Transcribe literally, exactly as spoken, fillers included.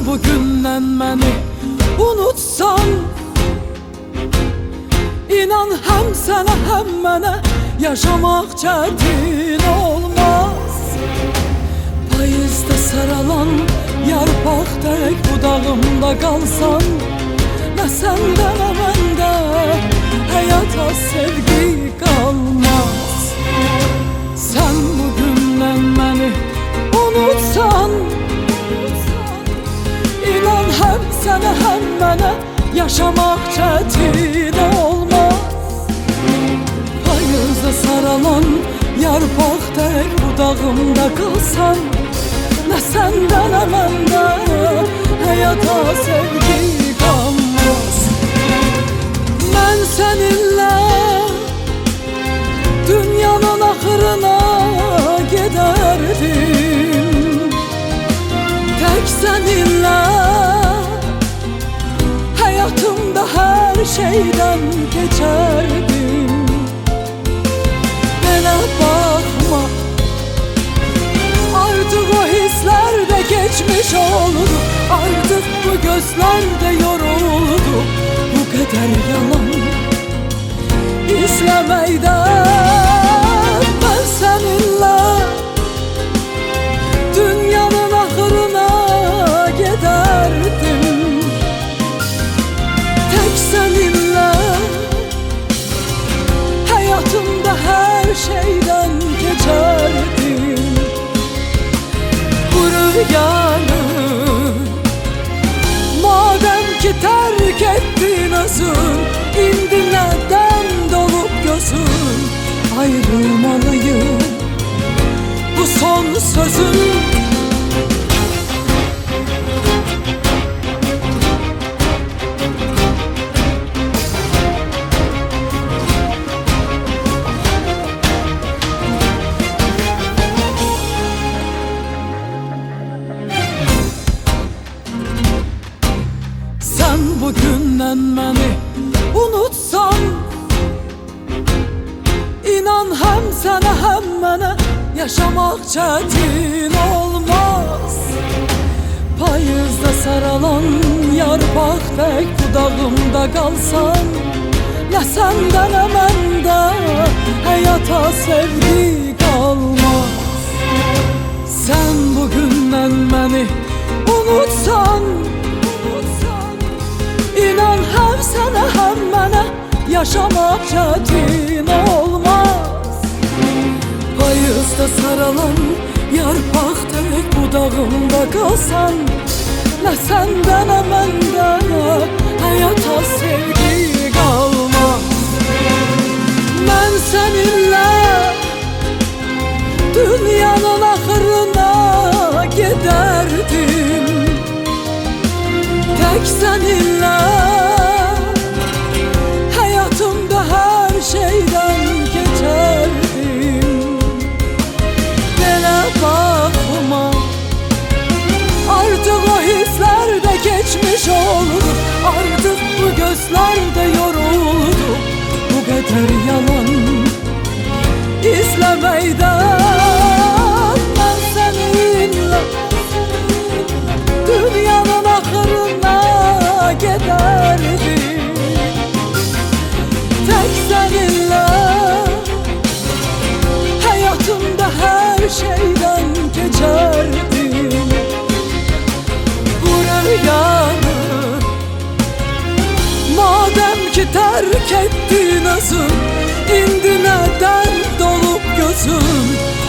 bugündən məni unutsan, İnan həm sənə həm mənə yaşamaq çətin olmaz. Payızda saralan yarpaq tək budağımda qalsan, nə səndə nə məndə həyata sevgi qalmaz. Sən bugündən məni unutsan, İnan həm sənə həm mənə yaşamaq çətin olmaz. Payızda saralan yarpaq tək budağımda qalsan, nə səndə nə məndə həyata sevgi qalmaz. Mən səninlə dünyanın axırına gedərdim, tək səninlə həyatımda hər şeydən keçərdim. Mənə baxma, artıq o hisslər də geçmiş oldu, artıq bu gözlər də yoruldu. Bu qədər yalan izləməkdən mən səninlə dünyanın axırına gedərdim, tək səninlə həyatımda hər şeydən keçərdim. Bu rüyanı madəm ki tərk etdin özün, indi nədən dolub gözün? Ayrılmalıyım, bu son sözüm. Sən bugündən məni unutsan, İnan həm sənə həm mənə yaşamaq çətin olmaz. Payızda saralan yarpaq tək budağımda qalsan, nə səndə nə məndə həyata sevgi qalmaz. Sən bugündən məni unutsan, İnan həm sənə həm mənə yaşamaq çətin olmaz. Payızda saralan yarpaq tək budağımda qalsan, nə səndə nə məndə həyata sevgi qalmaz. Mən səninlə dünyanın axırına gedərdim, tək səninlə həyatımda hər şeydən keçərdim. Belə baxma, artıq o hisslər də geçmiş oldu, artıq bu gözlər də yoruldu. Bu qədər yalan izləməkdən mən səninlə dünyanın axırına gedərdim, tək səninlə həyatımda hər şeydən keçərdim. Bu rüyanı madəm ki tərk etdin özün, indi nədən dolub gözün?